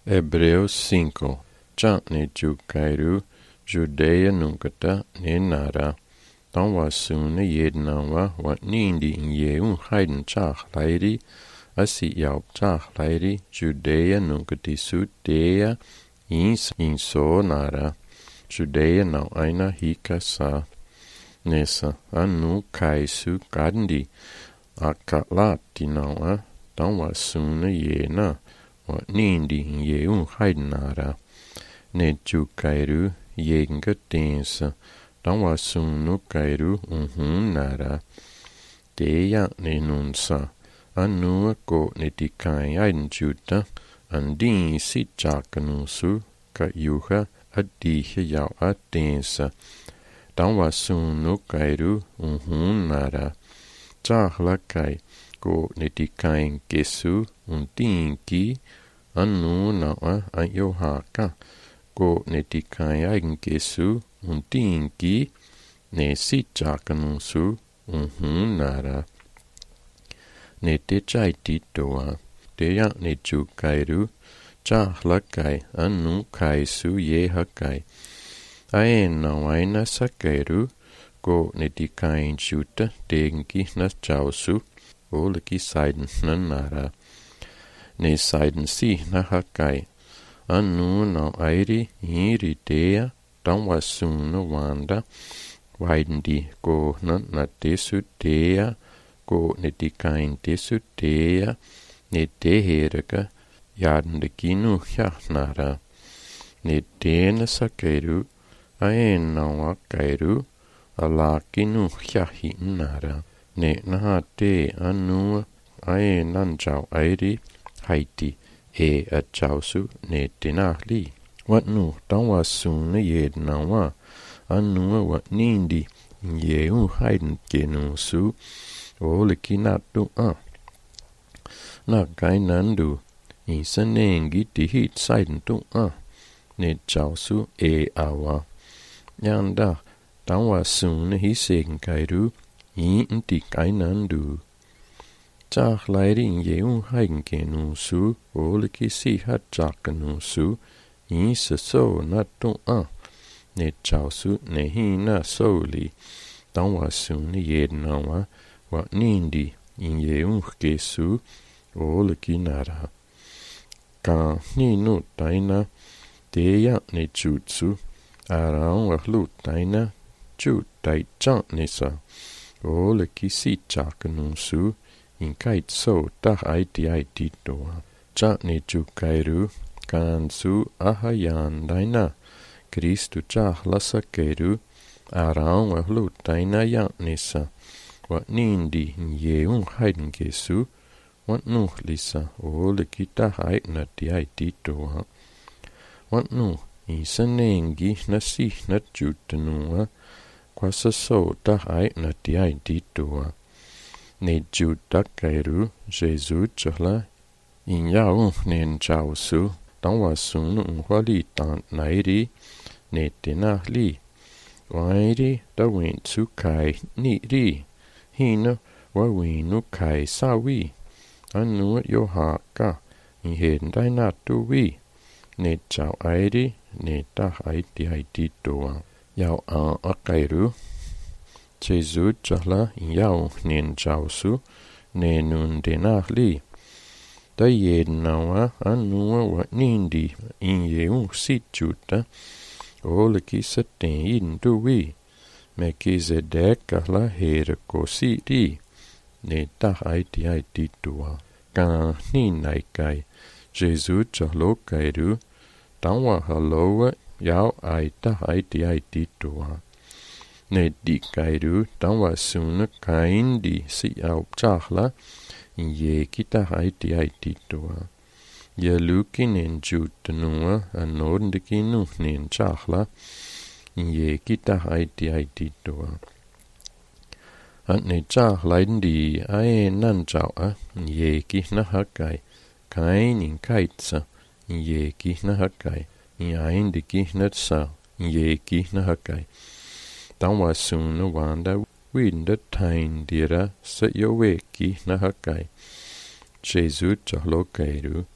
Hebreos 5. Già ne giucairu, Giudeia nuncata ne nara. Dan was soon jednawa wat nindi in jeun heiden chach leiri, asi jaub chach leiri, Judeia nuncati Sudea, ins in so nara. Judeia nau aina hika sa. Nessa, anu kaisu gandhi, akalati naua, dan was soon jena, wat nindi in jeun heiden nara. Ne jucairu, jenga densa, dan was soon kairu nara. Deja ne nunsa, anu go ne dikai aiden juta, an din sit jakanusu, ka juha, adiche jau a densa. Dan was soon kairu nara. Chahla kai, go ne dikai gesu, dinki, anu naua an johaka, go ne dikai aiden gesu, dinki, ne sit jakanusu, nara. Ne dejai ditoa, deja ne jukairu, chahla kai, anu kaisu jehakai. Aen nawaina sakairu, go ne dikain juta, denki na jausu, oleki seiden na nara. Ne seiden si na hakai, anu na airi hiri dea, dan was soon wanda, waiden go na desu dea, go ne dikain desu dea, ne deherega, jaden de ginu nara. Ne dena sakairu, aen nawa kairu, ala ginu nara. Ne naha de anu, aen nanjau airi, haiti, a jausu ne denahli. Wat nu, dan was soon jed nawa, anu wat nindi, jeun heiden genusu, oleki natu na gainandu, isa nengi dihit seiden tu ne jausu awa. Yanda, dan was soon hi segen kairu, di gainandu. Chach leiri in jeun heiden genusu, oleki si hat jakanusu, isa so natu ne jausu ne hina soli, dan was soon jed nawa, wat nindi in jeun gesu, oleki nara. Ka ni nu taina, deja ne jutsu, arang wahlu taina, jut tai chan nisa, oleki si jakanusu, in kait so tah aiti toa. Chan ne jukairu, kansu ahayan daina, Kristu chah lasakeiru, arang wahlu taina yan nisa, wat nindi in jeun heiden gesu, wat nu lisa, oleki tah aitna aiti toa. Wat nu, isa nengi na si na jutanua, kwasa so tah aitna aiti toa. Ne jutakairu, Jesu chahla, in yaung nen jausu, dan was soon wali tan nairi, ne denahli. Wairi da went su kai ni ri, hina wa winu kai sawi, anu johaka, in heden dainatu wi, ne jau airi, ne tah aiti toa. Jau akairu, Jesu chahla in yaung nen jausu, ne nun denahli. Da jeden nawa anua wat nindi in jeun sit juta, oleki saten indu wi, Melchizedek la here kosi ri, ne tah aiti toa. Ka ni naikai, Jesu chahlo kairu, dan wa haloa jau tah aiti toa. Ne dikairu, dan wa soon kaindi si au chahla, in je kita aiti toa. Je lukin en jutanua, an nordikinu nen chahla, in je kita aiti toa. An ne chahla di aen nanjaua, in je kihna hakai, kain in kaitsa, in je kihna hakai, in aen di kihnatsa, in je kihna hakai. Dan was soon wanda winda tain dira sa yoweki na hakai. Jesu chahlo kairu,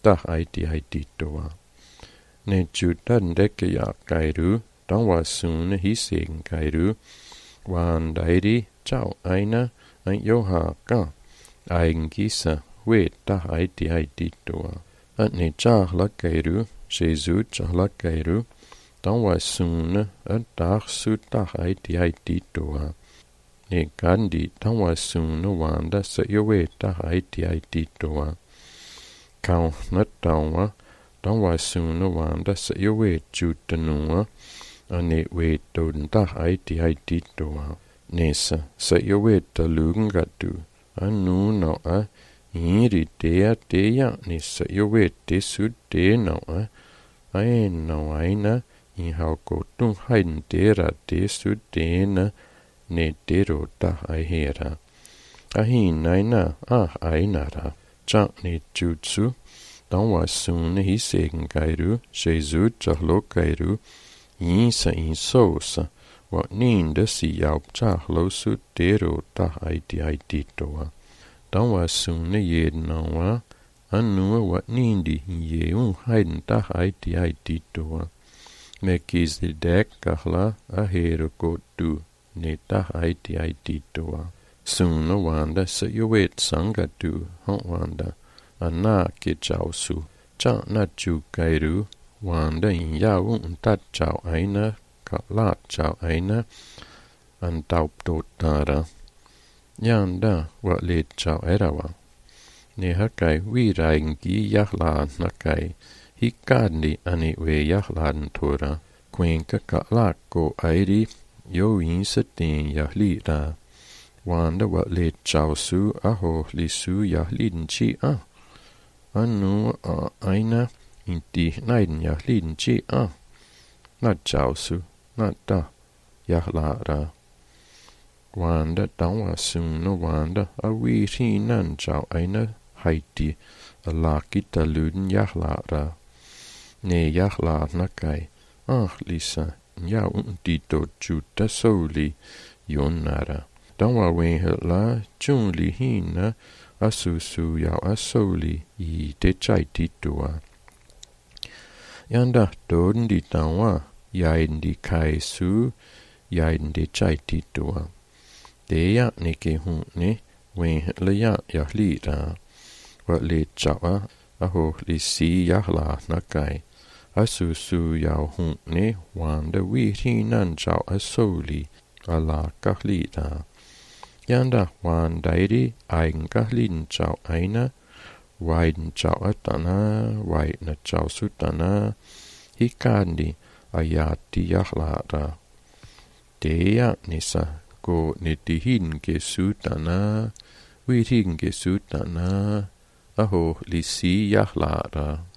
tah aiti toa. Ne jutan dekaya kairu, tangwasun hising kairu, wan dairi chau aina, an yoha ka, aingisa, we tah aiti toa. At ne chah la kairu, Jesu chah la kairu, tangwasun at tah su tah aiti toa. Ne kandi tangwasun wanda sa yowe tah aiti toa. Kau na tawa, tangwasun wanda sa yowe jutanua, ane we don tah aiti toa. Nesa sa yowe talungatu, anu no a, iri dea ni sa yowe tesu de no a, ai no aina, I hau kotung hain dera tesu dena, ne dero tah aihera. Ahi naina ainara, chak ne jutsu, tangwasun hisegen kairu, Jesu chahlo kairu, isa sosa, wat ninde si yaup chahlo su dero tah aiti toa. Tangwasun yedenawa, anua wat nindi yeun hain tah aiti toa. Melchizedek kahla ahero kotu, ne tah aiti toa. Suna wanda sa yowet sangatu, wanda, ana ke chausu, cha na chu kairu, wanda in yau tat chau aina, ka lat chau aina, an taup tara. Yanda wa let chau erawa. Ne hakai wiraingi yahla nakai, hikandi ani we yahlan tora, kwenka ka lak ko airi, yo insatin yahlita. Wanda wa le chausu aho lisu yahlin chi anu aina inti naiden yahlin chi na chausu na ta yahlara. Wanda tangwasun no wanda awi nan chau aina haiti alakita luden yahlara. Ne yahla nakai lisa nya untito juta soli yonara. Tangwa wen la chung li hina asusu yau asoli I te chai titua. Yanda don di tangwa yain di kai su yain di chai titua. Te ya ne ke hun ne wen la ya li ra. Wa le chawa aho li si ya la na kai. Asusu yau hun ne wanda wi hinan chau asoli ala ka li ra. Yanda wan dairi aingahlin chau aina, waiden chau atana, waidna chau sutana, hikandi ayati yahlara. Teya nisa ko netihin ke sutana, witin ke sutana, aho lisi yahlara.